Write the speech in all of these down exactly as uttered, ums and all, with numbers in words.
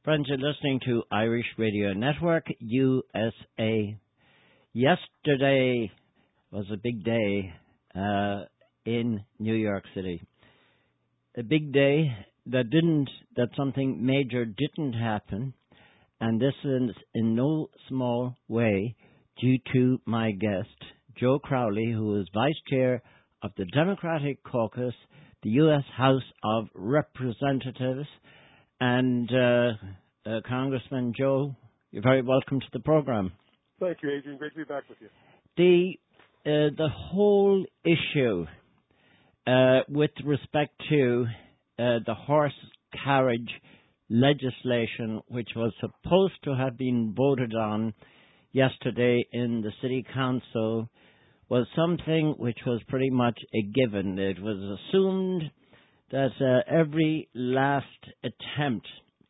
Friends, you're listening to Irish Radio Network, U S A. Yesterday was a big day uh, in New York City. A big day that didn't, that something major didn't happen, and this is in no small way due to my guest, Joe Crowley, who is Vice Chair of the Democratic Caucus, the U S House of Representatives. And uh, uh, Congressman Joe, you're very welcome to the program. Thank you, Adrian. Great to be back with you. The uh, the whole issue uh, with respect to uh, the horse carriage legislation, which was supposed to have been voted on yesterday in the City Council, was something which was pretty much a given. It was assumed that uh, every last attempt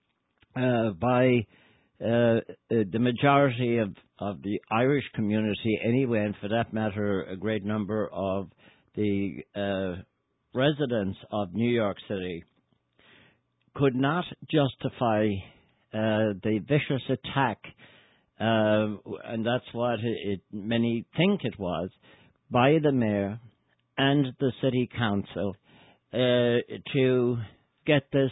uh, by uh, the majority of, of the Irish community anyway, and for that matter, a great number of the uh, residents of New York City, could not justify uh, the vicious attack, uh, and that's what it, many think it was, by the mayor and the City Council, Uh, to get this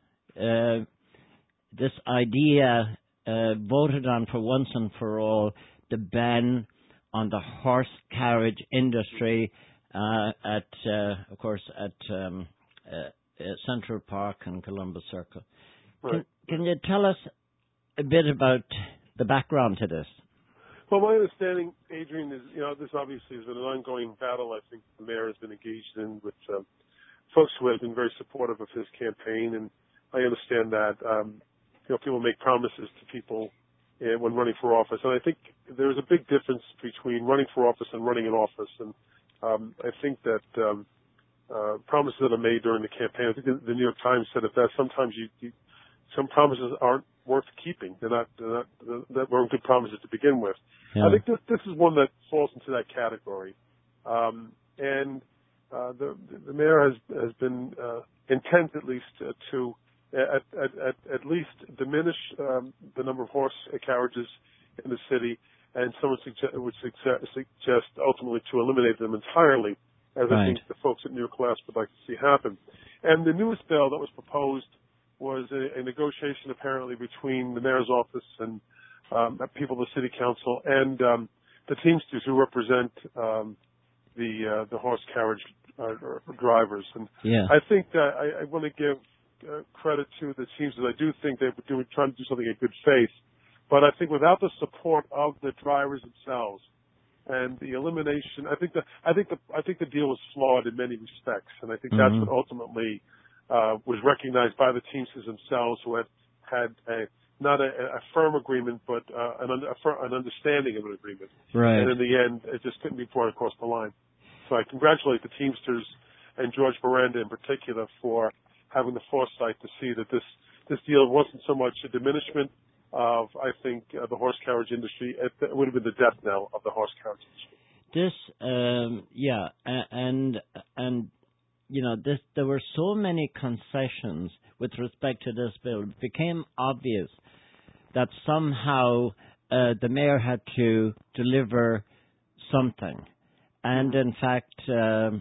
uh, this idea uh, voted on for once and for all, the ban on the horse carriage industry uh, at, uh, of course, at um, uh, uh, Central Park and Columbus Circle. Right. Can, can you tell us a bit about the background to this? Well, my understanding, Adrian, is, you know, this obviously has been an ongoing battle I think the mayor has been engaged in with um, folks who have been very supportive of his campaign, and I understand that um, you know, people make promises to people uh, when running for office, and I think there's a big difference between running for office and running an office, and um, I think that um, uh, promises that are made during the campaign, I think the, the New York Times said it best, sometimes you, you, some promises aren't worth keeping. They're not, they're not that weren't good promises to begin with. Yeah. I think this, this is one that falls into that category, um, and Uh, the, the mayor has, has been uh, intent, at least, uh, to at, at, at, at least diminish um, the number of horse carriages in the city, and someone suggest, would suggest, suggest ultimately to eliminate them entirely, as right. I think the folks at New York Last would like to see happen. And the newest bill that was proposed was a, a negotiation apparently between the mayor's office and um, people of the city council and um, the Teamsters who represent um, the uh, the horse carriage Uh, drivers, and yeah. I think that I, I want to give uh, credit to the teams, that I do think they were doing, trying to do something in good faith. But I think without the support of the drivers themselves and the elimination, I think the I think the I think the deal was flawed in many respects, and I think mm-hmm. that's what ultimately uh, was recognized by the Teamsters themselves, who had had a not a, a firm agreement, but uh, an, a, an understanding of an agreement. Right. And in the end, it just couldn't be brought across the line. So I congratulate the Teamsters and George Miranda in particular for having the foresight to see that this, this deal wasn't so much a diminishment of, I think, uh, the horse carriage industry. It, it would have been the death knell of the horse carriage industry. This, um, yeah, and, and, you know, this, there were so many concessions with respect to this bill. It became obvious that somehow uh, the mayor had to deliver something. And in fact, uh,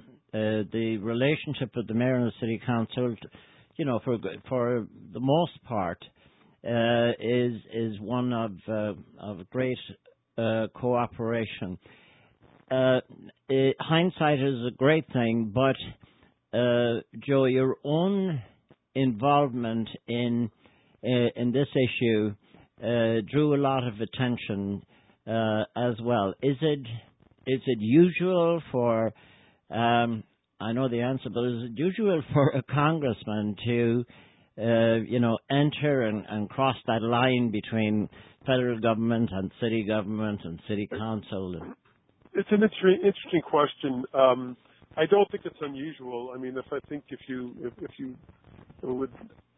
uh, the relationship with the mayor and the city council, you know, for for the most part, uh, is is one of uh, of great uh, cooperation. Uh, it, hindsight is a great thing, but uh, Joe, your own involvement in uh, in this issue uh, drew a lot of attention uh, as well. Is it? Is it usual for, um, I know the answer, but is it usual for a congressman to, uh, you know, enter and, and cross that line between federal government and city government and city council? It's an interesting, interesting question. Um, I don't think it's unusual. I mean, if I think if you if, if you would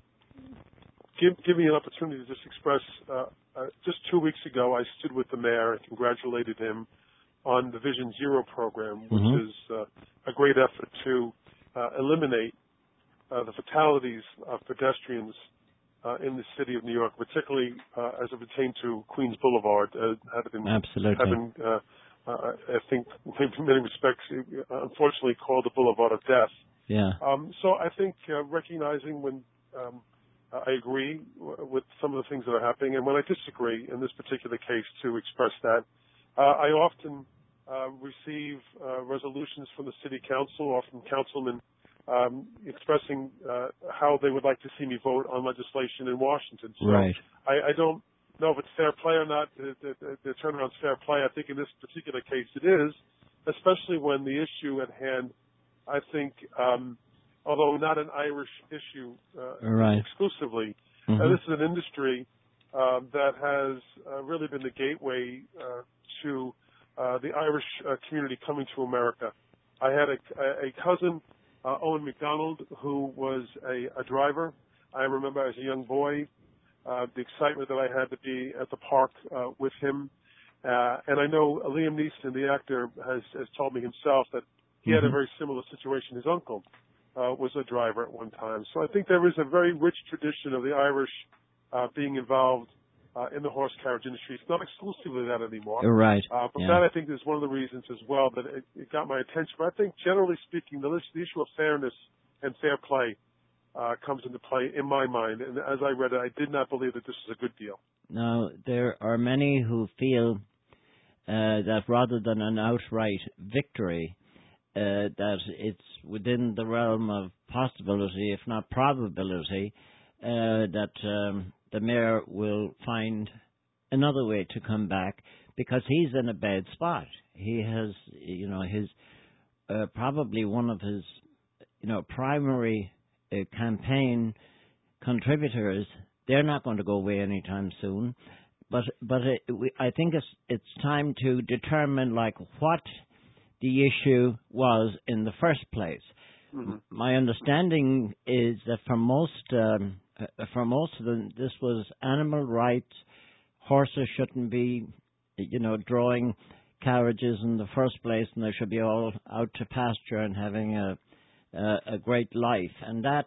give give me an opportunity to just express, uh, uh, just two weeks ago, I stood with the mayor and congratulated him on the Vision Zero program, which mm-hmm. is uh, a great effort to uh, eliminate uh, the fatalities of pedestrians uh, in the city of New York, particularly uh, as it pertained to Queens Boulevard, uh, had been, Absolutely. had been uh, uh, I think, in many respects, uh, unfortunately called the Boulevard of Death. Yeah. Um, so I think uh, recognizing when um, I agree w- with some of the things that are happening, and when I disagree in this particular case, to express that. Uh, I often uh, receive uh, resolutions from the city council or from councilmen um, expressing uh, how they would like to see me vote on legislation in Washington. So right. I, I don't know if it's fair play or not. The, the, the turnaround's fair play. I think in this particular case it is, especially when the issue at hand, I think, um, although not an Irish issue uh, right. exclusively, mm-hmm. uh, this is an industry uh, that has uh, really been the gateway uh, to uh, the Irish uh, community coming to America. I had a, a cousin, uh, Owen McDonald, who was a, a driver. I remember as a young boy uh, the excitement that I had to be at the park uh, with him. Uh, and I know Liam Neeson, the actor, has, has told me himself that he mm-hmm. had a very similar situation. His uncle uh, was a driver at one time. So I think there is a very rich tradition of the Irish uh, being involved uh, in the horse carriage industry. It's not exclusively that anymore. Right. Uh, but yeah. that, I think, is one of the reasons as well that it, it got my attention. But I think, generally speaking, the, the issue of fairness and fair play uh, comes into play in my mind. And as I read it, I did not believe that this was a good deal. Now, there are many who feel uh, that rather than an outright victory, uh, that it's within the realm of possibility, if not probability, uh, that um, the mayor will find another way to come back because he's in a bad spot. He has, you know, his uh, probably one of his, you know, primary uh, campaign contributors. They're not going to go away anytime soon. But but it, we, I think it's it's time to determine like what the issue was in the first place. Mm-hmm. My understanding is that for most um, uh, for most of them, this was animal rights. Horses shouldn't be, you know, drawing carriages in the first place, and they should be all out to pasture and having a a, a great life. And that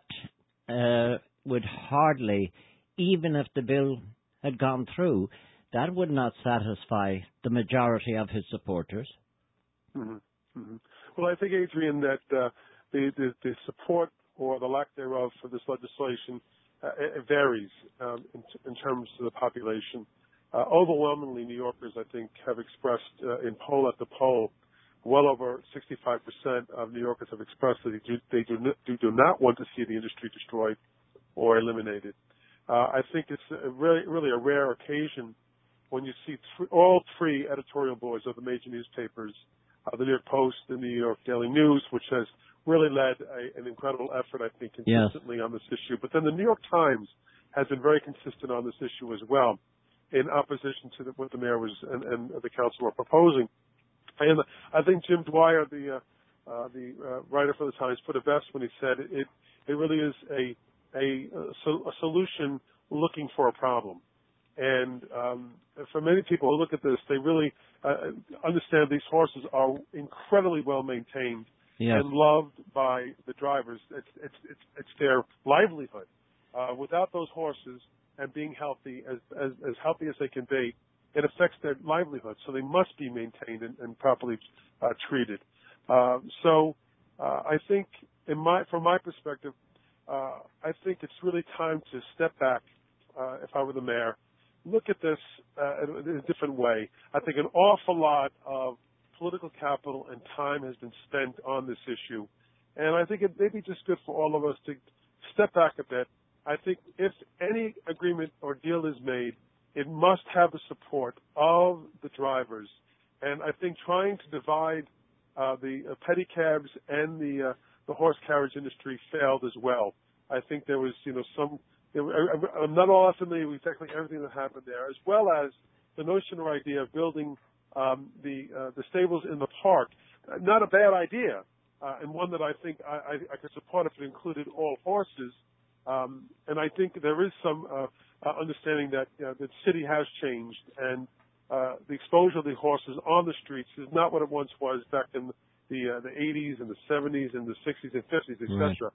uh, would hardly, even if the bill had gone through, that would not satisfy the majority of his supporters. Mm-hmm. Mm-hmm. Well, I think, Adrian, that uh, the, the, the support or the lack thereof for this legislation uh, it varies um, in, in terms of the population. Uh, overwhelmingly, New Yorkers, I think, have expressed uh, in poll after poll, well over sixty-five percent of New Yorkers have expressed that they do, they do, do, do not want to see the industry destroyed or eliminated. Uh, I think it's a really, really a rare occasion when you see th- all three editorial boards of the major newspapers, uh, the New York Post and the New York Daily News, which has really led a, an incredible effort, I think, consistently yes. on this issue. But then the New York Times has been very consistent on this issue as well, in opposition to the, what the mayor was and, and the council were proposing. And I think Jim Dwyer, the uh, uh, the uh, writer for the Times, put it best when he said it it really is a a, a solution looking for a problem. And um, for many people who look at this, they really uh, understand these horses are incredibly well maintained yes. and loved by the drivers. It's it's it's, it's their livelihood. Uh, without those horses and being healthy, as, as as healthy as they can be, it affects their livelihood. So they must be maintained and, and properly uh, treated. Uh, so uh, I think, in my from my perspective, uh, I think it's really time to step back. Uh, if I were the mayor, look at this uh, in a different way. I think an awful lot of political capital and time has been spent on this issue, and I think it may be just good for all of us to step back a bit. I think if any agreement or deal is made, it must have the support of the drivers. And I think trying to divide uh, the uh, pedicabs and the uh, the horse carriage industry failed as well. I think there was, you know, some. There were, I'm not all familiar with exactly everything that happened there, as well as the notion or idea of building um, the uh, the stables in the park. Not a bad idea, uh, and one that I think I, I, I could support if it included all horses. Um, and I think there is some uh, uh, understanding that you know, the city has changed, and uh, the exposure of the horses on the streets is not what it once was back in the uh, the eighties and the seventies and the sixties and fifties, et cetera. Right.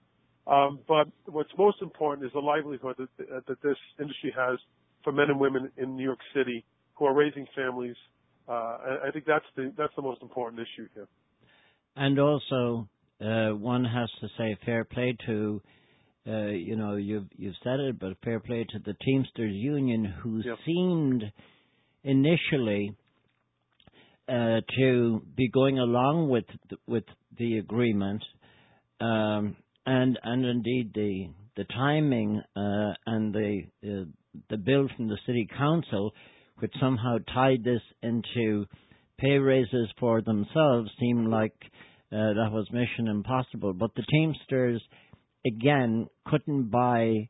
Um, but what's most important is the livelihood that, uh, that this industry has for men and women in New York City who are raising families. Uh, I, I think that's the that's the most important issue here. And also, uh, one has to say fair play to, uh, you know, you've you've said it, but fair play to the Teamsters Union, who Yep. seemed initially uh, to be going along with the, with the agreement, um, and and indeed the the timing uh, and the uh, the bill from the City Council, which somehow tied this into pay raises for themselves, seemed like uh, that was mission impossible. But the Teamsters, again, couldn't buy,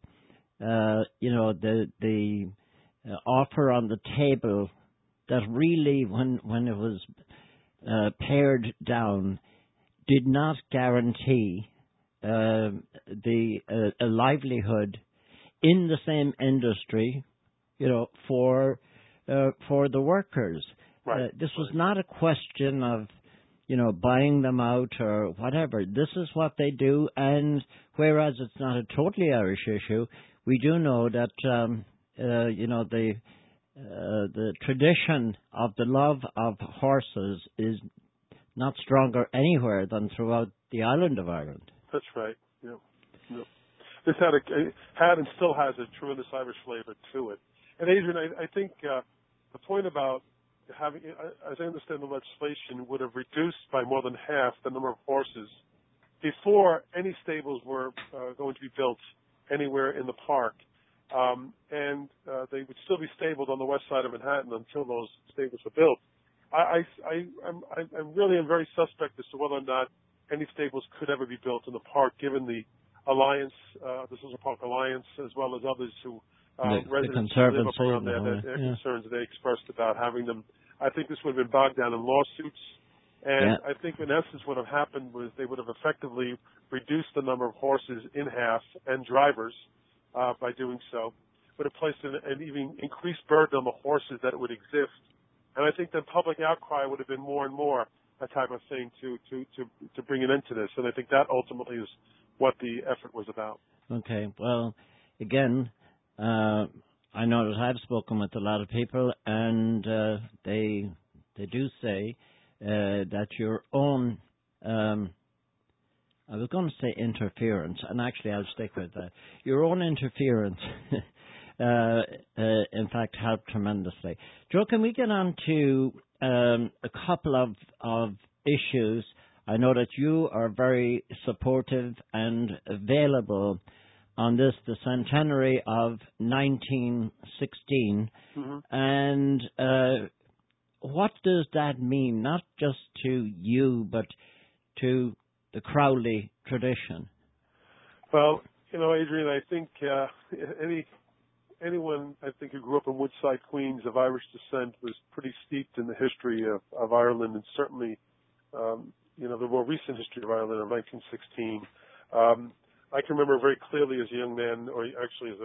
uh, you know, the the uh, offer on the table that really, when when it was uh, pared down, did not guarantee uh, the uh, a livelihood in the same industry, you know, for uh, for the workers. Right. Uh, this was not a question of, you know, buying them out or whatever. This is what they do, and whereas it's not a totally Irish issue, we do know that, um, uh, you know, the uh, the tradition of the love of horses is not stronger anywhere than throughout the island of Ireland. That's right. Yeah. yeah. This had a had and still has a tremendous Irish flavor to it. And Adrian, I, I think uh, the point about having, as I understand the legislation, would have reduced by more than half the number of horses before any stables were uh, going to be built anywhere in the park. Um, and uh, they would still be stabled on the west side of Manhattan until those stables were built. I, I, I, I'm, I really am very suspect as to whether or not any stables could ever be built in the park, given the alliance, uh, the Central Park Alliance, as well as others who uh, the, residents the who live up around there, the their, their yeah. concerns they expressed about having them. I think this would have been bogged down in lawsuits. And yeah. I think in essence what have happened was they would have effectively reduced the number of horses in half and drivers uh, by doing so. Would have placed an, an even increased burden on the horses that would exist. And I think the public outcry would have been more and more a type of thing to, to, to, to bring an end to this. And I think that ultimately is what the effort was about. Okay. Well, again, uh, I know that I've spoken with a lot of people, and uh, they they do say uh, that your own, um, I was going to say interference, and actually I'll stick with that. Your own interference, uh, uh, in fact, helped tremendously. Joe, can we get on to um, a couple of, of issues? I know that you are very supportive and available on this, the centenary of nineteen sixteen. Mm-hmm. And uh, what does that mean, not just to you, but to the Crowley tradition? Well, you know, Adrian, I think uh, any anyone I think who grew up in Woodside, Queens, of Irish descent was pretty steeped in the history of, of Ireland, and certainly, um, you know, the more recent history of Ireland of nineteen sixteen. Um, I can remember very clearly as a young man, or actually as a,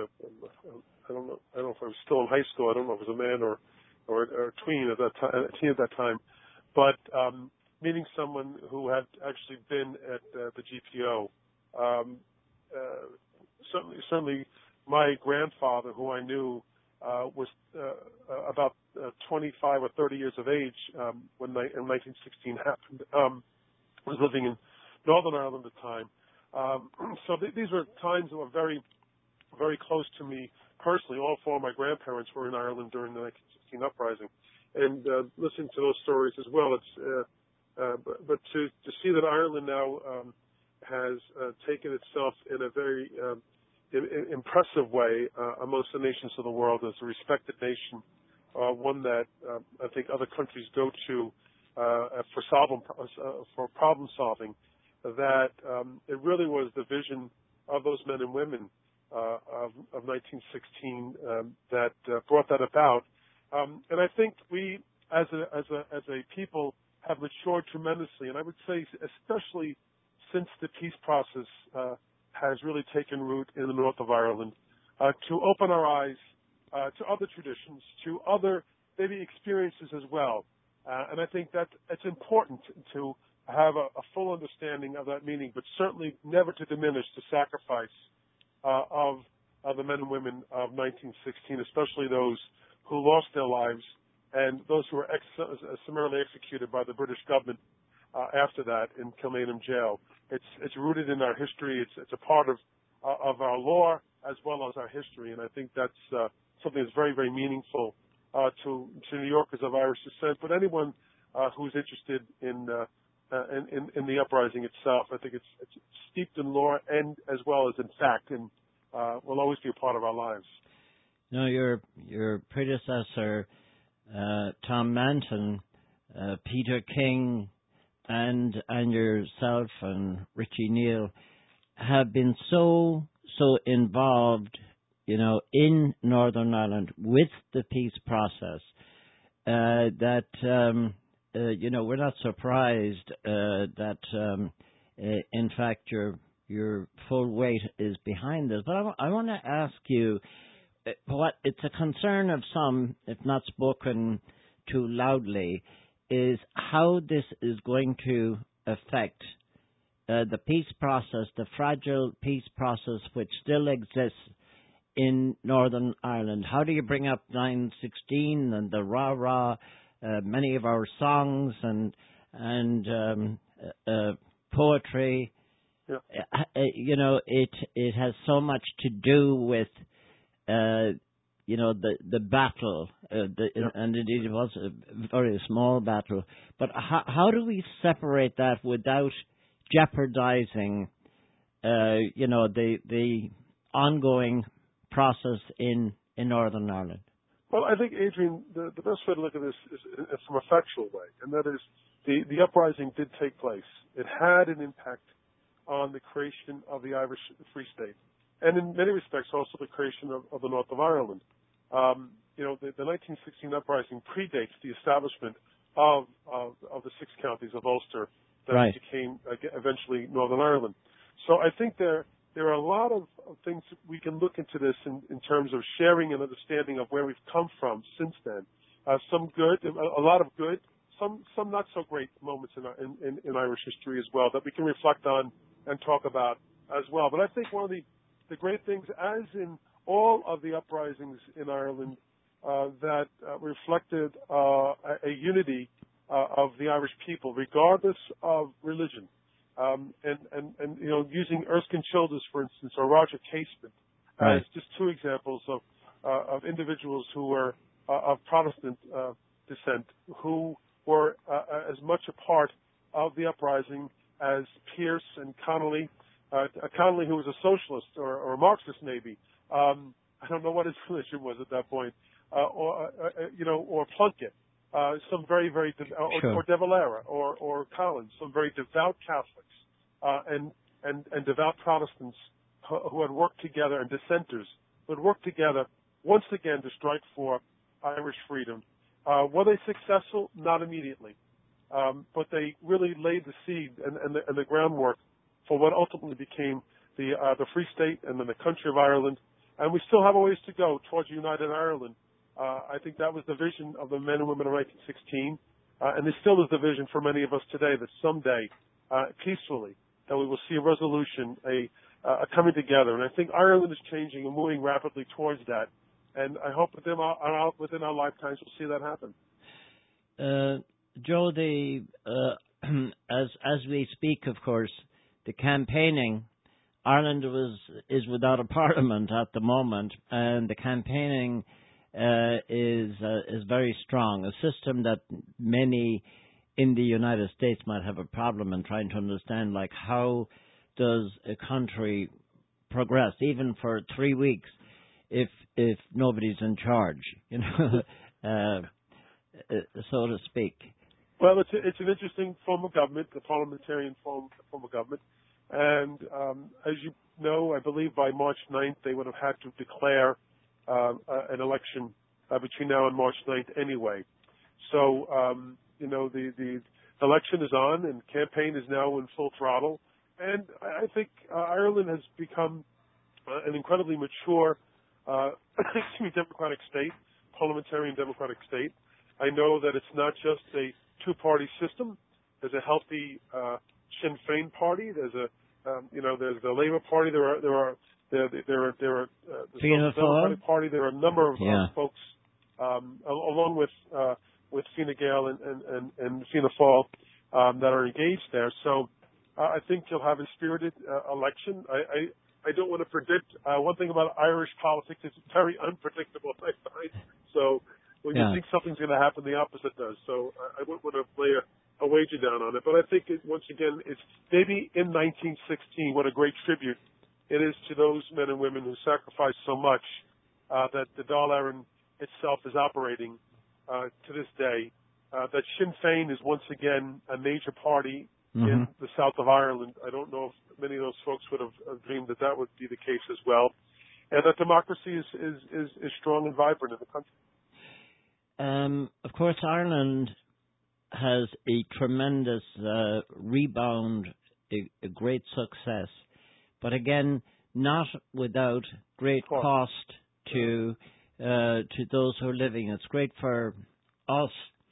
I don't know, I don't know if I was still in high school. I don't know if I was a man or or, or a tween at that time, a teen at that time, but um, meeting someone who had actually been at uh, the G P O. Um, uh, certainly, certainly, my grandfather, who I knew, uh, was uh, about uh, twenty-five or thirty years of age um, when ni- in nineteen sixteen happened. Um, was living in Northern Ireland at the time. Um, so th- these were times that were very, very close to me personally. All four of my grandparents were in Ireland during the nineteen sixteen uprising, and uh, listening to those stories as well. It's uh, uh, but, but to to see that Ireland now um, has uh, taken itself in a very um, in, in impressive way uh, amongst the nations of the world as a respected nation, uh, one that uh, I think other countries go to uh, for solving uh, for problem solving. That um, it really was the vision of those men and women uh, of, of nineteen sixteen um, that uh, brought that about. Um, and I think we, as a, as a as a people, have matured tremendously. And I would say, especially since the peace process uh, has really taken root in the north of Ireland, uh, to open our eyes uh, to other traditions, to other maybe experiences as well. Uh, and I think that it's important to have a, a full understanding of that meaning, but certainly never to diminish the sacrifice uh, of, of the men and women of nineteen sixteen, especially those who lost their lives and those who were ex- summarily executed by the British government uh, after that in Kilmainham jail. It's it's rooted in our history. It's it's a part of uh, of our law as well as our history, and I think that's uh, something that's very very meaningful uh, to to New Yorkers of Irish descent, but anyone uh, who's interested in, uh, uh, in in in the uprising itself. I think it's it's steeped in law and as well as in fact, and uh, will always be a part of our lives. No, your your predecessor, uh, Tom Manton, uh, Peter King, and and yourself and Richie Neal have been so so involved, you know, in Northern Ireland with the peace process uh, that um, uh, you know we're not surprised uh, that um, uh, in fact your your full weight is behind this. But I, w- I want to ask you. What it's a concern of some, if not spoken too loudly, is how this is going to affect uh, the peace process, the fragile peace process which still exists in Northern Ireland. How do you bring up nine sixteen and the rah-rah, uh, many of our songs and and um, uh, poetry? Yeah. Uh, you know, it it has so much to do with Uh, you know, the the battle, uh, the, Yeah. and indeed it was a very small battle. But how, how do we separate that without jeopardizing, uh, you know, the the ongoing process in, in Northern Ireland? Well, I think, Adrian, the, the best way to look at this is, is from a factual way, and that is the, the uprising did take place. It had an impact on the creation of the Irish Free State, and in many respects also the creation of, of the North of Ireland. Um, you know, the, the nineteen sixteen uprising predates the establishment of, of, of the six counties of Ulster that Right. became uh, eventually Northern Ireland. So I think there there are a lot of, of things we can look into this in, in terms of sharing and understanding of where we've come from since then. Uh, some good, a, a lot of good, some some not so great moments in, in, in, in Irish history as well that we can reflect on and talk about as well. But I think one of the The great things, as in all of the uprisings in Ireland, uh, that uh, reflected uh, a, a unity uh, of the Irish people, regardless of religion. Um, and, and, and, you know, using Erskine Childers, for instance, or Roger Casement Right. as just two examples of, uh, of individuals who were uh, of Protestant uh, descent, who were uh, as much a part of the uprising as Pearse and Connolly. Uh, Connolly, who was a socialist or, or a Marxist, maybe. Um, I don't know what his religion was at that point. Uh, or, uh, uh, you know, or Plunkett, uh, some very, very, de- or, Sure. or De Valera, or, or Collins, some very devout Catholics, uh, and, and, and devout Protestants who, who had worked together, and dissenters who had worked together once again to strike for Irish freedom. Uh, were they successful? Not immediately. Um, but they really laid the seed and, and, the, and the groundwork for what ultimately became the uh, the Free State and then the country of Ireland. And we still have a ways to go towards United Ireland. Uh, I think that was the vision of the men and women of nineteen sixteen, uh, and it still is the vision for many of us today, that someday, uh, peacefully, that we will see a resolution, a, uh, a coming together. And I think Ireland is changing and moving rapidly towards that. And I hope within our, our, within our lifetimes we'll see that happen. Uh, Joe, the uh, as as we speak, of course, the campaigning, Ireland was is without a parliament at the moment, and the campaigning uh, is uh, is very strong. A system that many in the United States might have a problem in trying to understand, like how does a country progress, even for three weeks, if if nobody's in charge, you know, uh, so to speak. Well, it's a, it's an interesting form of government, the parliamentarian form form of government. And um, as you know, I believe by March ninth, they would have had to declare uh, uh, an election uh, between now and March ninth anyway. So, um, you know, the, the election is on and campaign is now in full throttle. And I think uh, Ireland has become uh, an incredibly mature uh, excuse me, democratic state, parliamentarian democratic state. I know that it's not just a two-party system, there's a healthy uh, Sinn Féin party. There's a um, you know there's the Labour Party. There are there are there there are there are uh, the Social Democratic Party. There are a number of yeah. uh, folks um, along with uh, with Fine Gael and and and, and Fianna Fáil um, that are engaged there. So uh, I think you'll have a spirited uh, election. I, I I don't want to predict. Uh, one thing about Irish politics is it's very unpredictable, I find. So when yeah. you think something's going to happen, the opposite does. So I, I wouldn't want to lay a, a wager down on it. But I think, it, once again, it's maybe in nineteen sixteen, what a great tribute it is to those men and women who sacrificed so much uh, that the Dáil Éireann itself is operating uh, to this day. Uh, that Sinn Féin is once again a major party mm-hmm. in the south of Ireland. I don't know if many of those folks would have dreamed that that would be the case as well. And that democracy is, is, is, is strong and vibrant in the country. Um, of course, Ireland has a tremendous uh, rebound, a, a great success, but again, not without great cost to uh, to those who are living. It's great for us,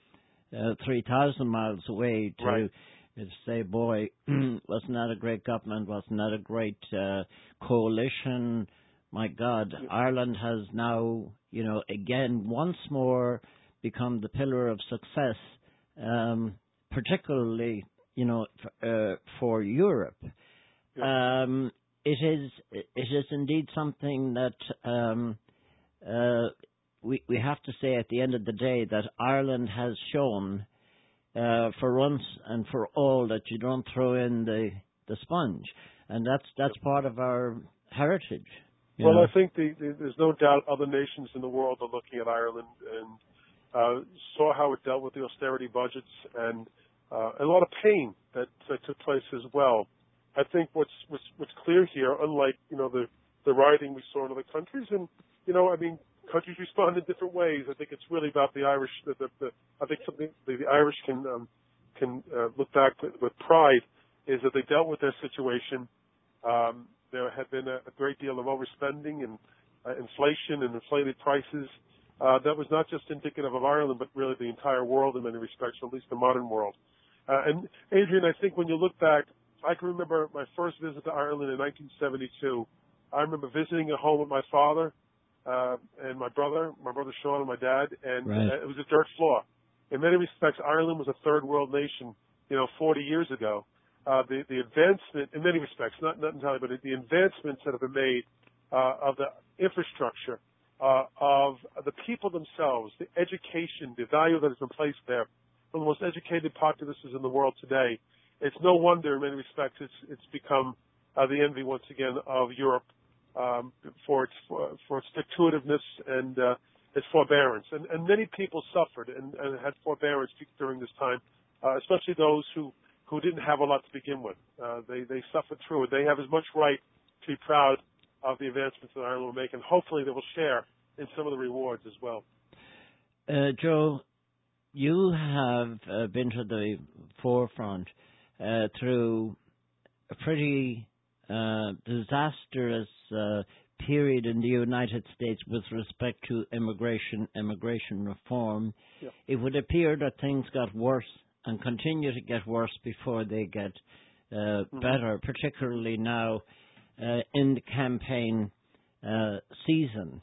uh, three thousand miles away, to right. say, boy, wasn't that a great government? Wasn't that a great uh, coalition? My God, Ireland has now, you know, again, once more become the pillar of success, um, particularly, you know, for, uh, for Europe. Yeah. Um, it is it is indeed something that um, uh, we we have to say at the end of the day that Ireland has shown uh, for once and for all that you don't throw in the the sponge, and that's that's part of our heritage. Well, know? I think the, the, there's no doubt other nations in the world are looking at Ireland and uh, saw how it dealt with the austerity budgets and uh, a lot of pain that, that took place as well. I think what's, what's what's clear here, unlike you know the the rioting we saw in other countries, and you know I mean countries respond in different ways. I think it's really about the Irish. The, the, the, I think something the, the Irish can um, can uh, look back with, with pride is that they dealt with their situation. Um, There had been a, a great deal of overspending and uh, inflation and inflated prices. Uh, that was not just indicative of Ireland, but really the entire world in many respects, or at least the modern world. Uh, and Adrian, I think when you look back, I can remember my first visit to Ireland in nineteen seventy-two. I remember visiting a home with my father uh, and my brother, my brother Sean and my dad, and right. uh, it was a dirt floor. In many respects, Ireland was a third world nation, you know, forty years ago. Uh, the, the advancement, in many respects, not, not entirely, but the advancements that have been made uh, of the infrastructure, uh, of the people themselves, the education, the value that has been placed there, one of the most educated populaces in the world today. It's no wonder, in many respects, it's it's become uh, the envy once again of Europe um, for its for, for its stick-to-itiveness and uh, its forbearance. And, and many people suffered and, and had forbearance during this time, uh, especially those who. who didn't have a lot to begin with. Uh, they, they suffered through it. They have as much right to be proud of the advancements that Ireland will make, and hopefully they will share in some of the rewards as well. Uh, Joe, you have uh, been to the forefront uh, through a pretty uh, disastrous uh, period in the United States with respect to immigration, immigration reform. Yeah. It would appear that things got worse and continue to get worse before they get uh, mm-hmm. better, particularly now uh, in the campaign uh, season.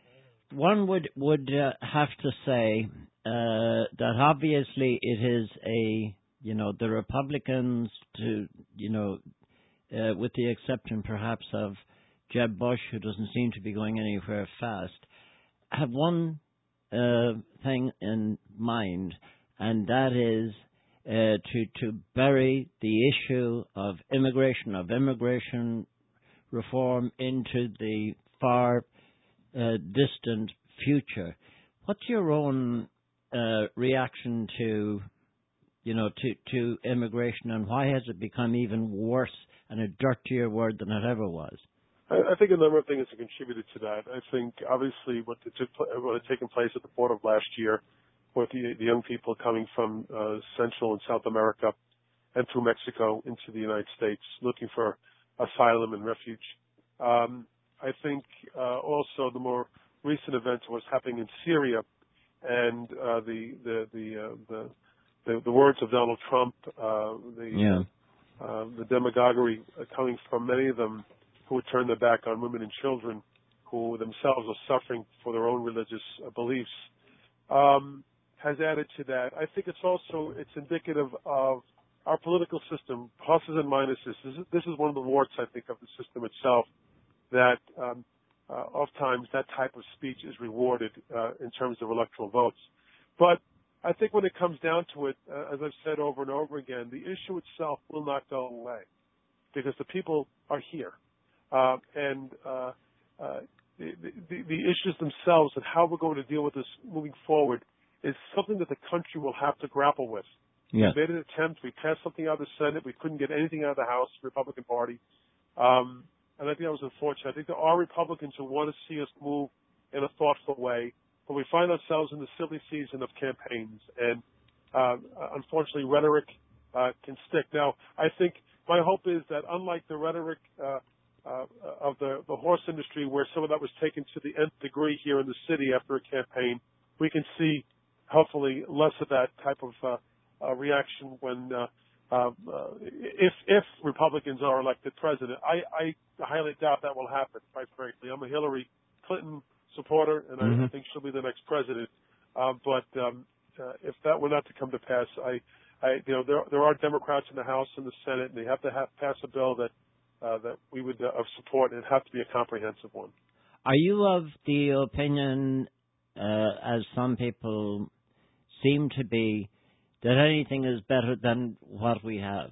One would would uh, have to say uh, that obviously it is a, you know, the Republicans, to you know, uh, with the exception perhaps of Jeb Bush, who doesn't seem to be going anywhere fast, have one uh, thing in mind, and that is Uh, to to bury the issue of immigration, of immigration reform into the far uh, distant future. What's your own uh, reaction to, you know, to, to immigration, and why has it become even worse and a dirtier word than it ever was? I, I think a number of things have contributed to that. I think obviously what, took, what had taken place at the border of last year, with the, the young people coming from uh, Central and South America and through Mexico into the United States looking for asylum and refuge. Um, I think uh, also the more recent events of what's happening in Syria and uh, the the the, uh, the the, the words of Donald Trump, uh, the yeah. uh, the demagoguery coming from many of them who would turn their back on women and children, who themselves are suffering for their own religious uh, beliefs, um, has added to that. I think it's also it's indicative of our political system, pluses and minuses. This is, this is one of the warts, I think, of the system itself, that um, uh, oftentimes that type of speech is rewarded uh, in terms of electoral votes. But I think when it comes down to it, uh, as I've said over and over again, the issue itself will not go away because the people are here. Uh, and uh, uh, the, the, the issues themselves and how we're going to deal with this moving forward is something that the country will have to grapple with. Yes. We made an attempt. We passed something out of the Senate. We couldn't get anything out of the House, Republican Party. Um, and I think that was unfortunate. I think there are Republicans who want to see us move in a thoughtful way, but we find ourselves in the silly season of campaigns. And uh, unfortunately, rhetoric uh, can stick. Now, I think my hope is that unlike the rhetoric uh, uh, of the, the horse industry, where some of that was taken to the nth degree here in the city after a campaign, we can see hopefully less of that type of uh, uh, reaction when uh, uh, if if Republicans are elected president. I, I highly doubt that will happen, quite frankly. I'm a Hillary Clinton supporter, and mm-hmm. I, I think she'll be the next president. Uh, but um, uh, if that were not to come to pass, I, I you know, there there are Democrats in the House and the Senate, and they have to have, pass a bill that uh, that we would uh, support, and it have to be a comprehensive one. Are you of the opinion, uh, as some people seem to be, that anything is better than what we have?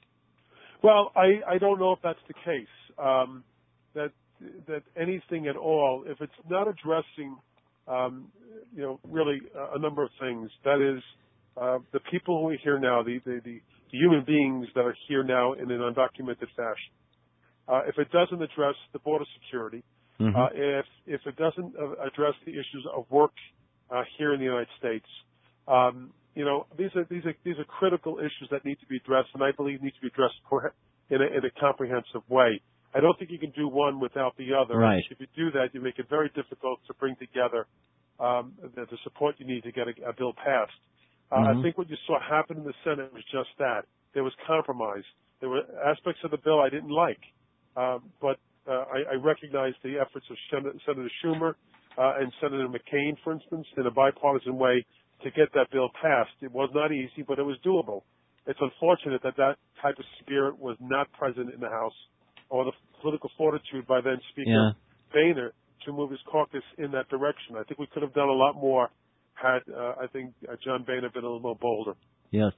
Well, I, I don't know if that's the case. Um, that that anything at all, if it's not addressing, um, you know, really a, a number of things. That is, uh, the people who are here now, the, the, the, the human beings that are here now in an undocumented fashion. Uh, if it doesn't address the border security, mm-hmm. uh, if if it doesn't uh, address the issues of work uh, here in the United States. Um, You know, these are these are these are critical issues that need to be addressed, and I believe need to be addressed in a, in a comprehensive way. I don't think you can do one without the other. Right. If you do that, you make it very difficult to bring together um, the, the support you need to get a, a bill passed. Uh, mm-hmm. I think what you saw happen in the Senate was just that. There was compromise. There were aspects of the bill I didn't like, um, but uh, I, I recognize the efforts of Sen- Senator Schumer uh, and Senator McCain, for instance, in a bipartisan way, to get that bill passed. It was not easy, but it was doable. It's unfortunate that that type of spirit was not present in the House, or the political fortitude by then Speaker yeah. Boehner to move his caucus in that direction. I think we could have done a lot more had, uh, I think, uh, John Boehner been a little more bolder. Yes.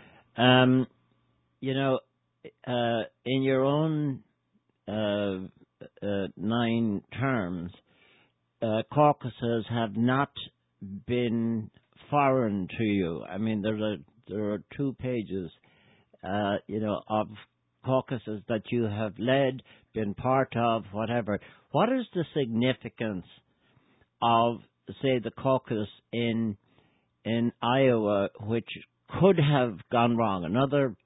Um, you know, uh, in your own uh, uh, nine terms, uh, caucuses have not been foreign to you. I mean, there are there are two pages, uh, you know, of caucuses that you have led, been part of, whatever. What is the significance of, say, the caucus in in Iowa, which could have gone wrong? Another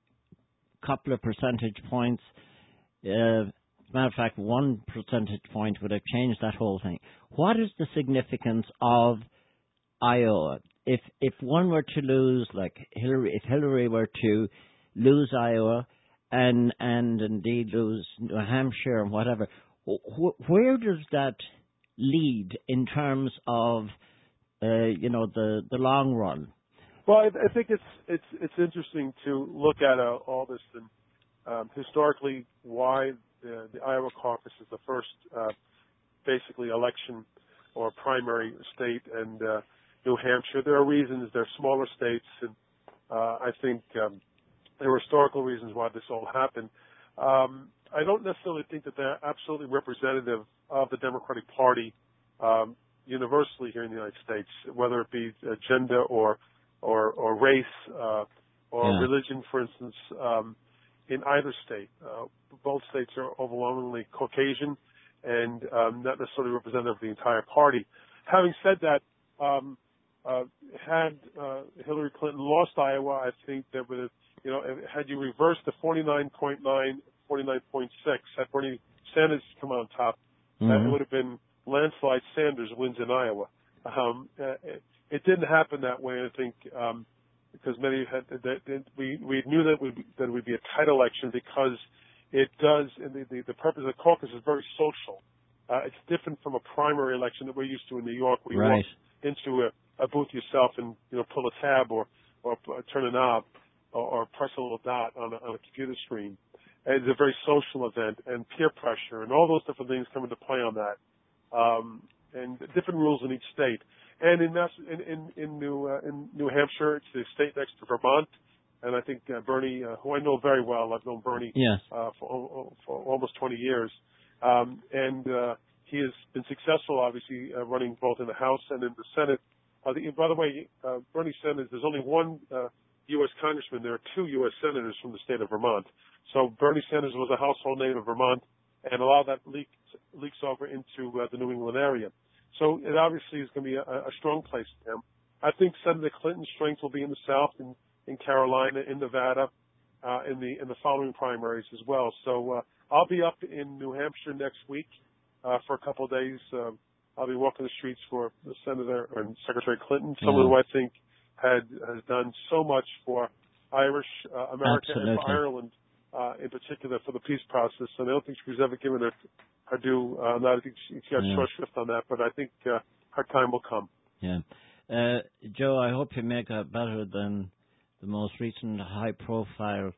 couple of percentage points. Uh, as a matter of fact, one percentage point would have changed that whole thing. What is the significance of Iowa? If if one were to lose, like Hillary, if Hillary were to lose Iowa and and indeed lose New Hampshire and whatever, wh- where does that lead in terms of uh, you know the, the long run? Well, I, I think it's it's it's interesting to look at uh, all this and um, historically why the, the Iowa caucus is the first uh, basically election or primary state, and uh, New Hampshire. There are reasons. They're smaller states, and uh, I think um, there were historical reasons why this all happened. Um, I don't necessarily think that they're absolutely representative of the Democratic Party um, universally here in the United States, whether it be gender or or, or race uh, or yeah. religion, for instance, um, in either state. Uh, both states are overwhelmingly Caucasian and um, not necessarily representative of the entire party. Having said that, um, Uh, had uh, Hillary Clinton lost Iowa, I think that would have, you know, had you reversed the forty-nine point nine, forty-nine point six, had Bernie Sanders come on top, mm-hmm. uh, it would have been landslide Sanders wins in Iowa. Um, uh, it, it didn't happen that way. I think um, because many had that, that we we knew that would that it would be a tight election because it does, and the, the, the purpose of the caucus is very social. Uh, it's different from a primary election that we're used to in New York, where you Right. walk into a, a booth yourself and you know pull a tab or or turn a knob or, or press a little dot on a, on a computer screen. And it's a very social event, and peer pressure and all those different things come into play on that. Um, and different rules in each state. And in Mass, in in, in New uh, in New Hampshire, it's the state next to Vermont. And I think uh, Bernie, uh, who I know very well, I've known Bernie Yes. uh, for, for almost twenty years, um, and uh, he has been successful, obviously, uh, running both in the House and in the Senate. Uh, the, by the way, uh, Bernie Sanders, there's only one uh, U S congressman. There are two U S senators from the state of Vermont. So Bernie Sanders was a household name in Vermont, and a lot of that leaks leaks over into uh, the New England area. So it obviously is going to be a, a strong place for him. I think Senator Clinton's strength will be in the South, in, in Carolina, in Nevada, uh, in the in the following primaries as well. So uh, I'll be up in New Hampshire next week uh, for a couple of days. Uh, I'll be walking the streets for the Senator and Secretary Clinton, someone Yeah. who I think had has done so much for Irish uh, America Absolutely. and for Ireland uh, in particular for the peace process. And I don't think she was ever given her, her due. Uh, I think she, she got Yeah. short shrift on that, but I think uh, her time will come. Yeah. Uh, Joe, I hope you make it better than the most recent high-profile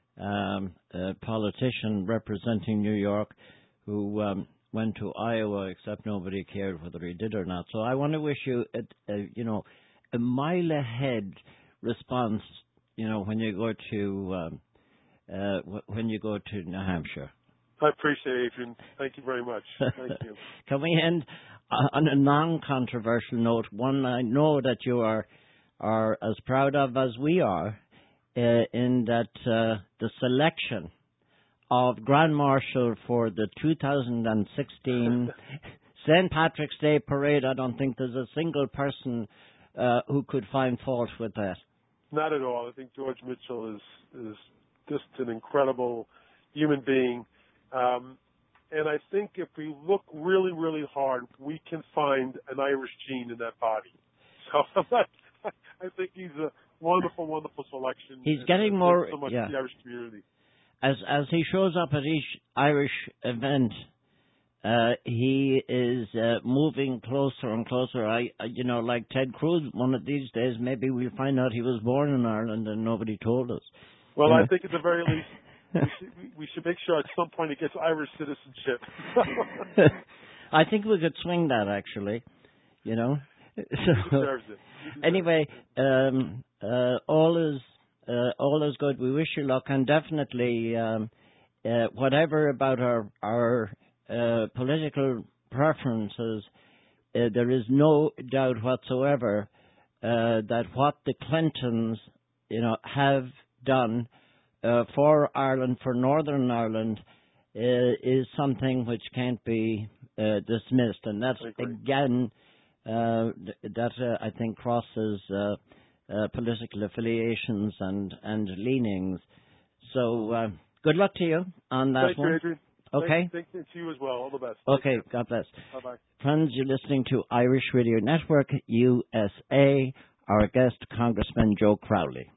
um, uh, politician representing New York who um, went to Iowa, except nobody cared whether he did or not. So I want to wish you, a, a, you know, a mile-ahead response, you know, when you go to um, uh, w- when you go to New Hampshire. I appreciate it, Adrian. Thank you very much. Thank you. Can we end on a non-controversial note? One I know that you are are as proud of as we are, uh, in that uh, the selection of Grand Marshal for the two thousand sixteen Saint Patrick's Day Parade. I don't think there's a single person uh, who could find fault with that. Not at all. I think George Mitchell is is just an incredible human being. Um, and I think if we look really, really hard, we can find an Irish gene in that body. So I think he's a wonderful, wonderful selection. He's and, getting and more, so much yeah. to the Irish community. As as he shows up at each Irish event, uh, he is uh, moving closer and closer. I, I, you know, like Ted Cruz. One of these days, maybe we'll find out he was born in Ireland and nobody told us. Well, You I know? think at the very least, we should, we should make sure at some point he gets Irish citizenship. I think we could swing that, actually. You know. He So, deserves it. He deserves anyway, it. um, uh, all is uh, all is good. We wish you luck, and definitely, um, uh, whatever about our our uh, political preferences, uh, there is no doubt whatsoever uh, that what the Clintons, you know, have done uh, for Ireland, for Northern Ireland, uh, is something which can't be uh, dismissed, and that's I agree. again. Uh, th- that uh, I think crosses uh, uh, political affiliations and, and leanings. So uh, good luck to you on that Thank one. you, Adrian. Okay. Thank, thank you to you as well. All the best. Okay. God bless. Bye bye. Friends, you're listening to Irish Radio Network U S A. Our guest, Congressman Joe Crowley.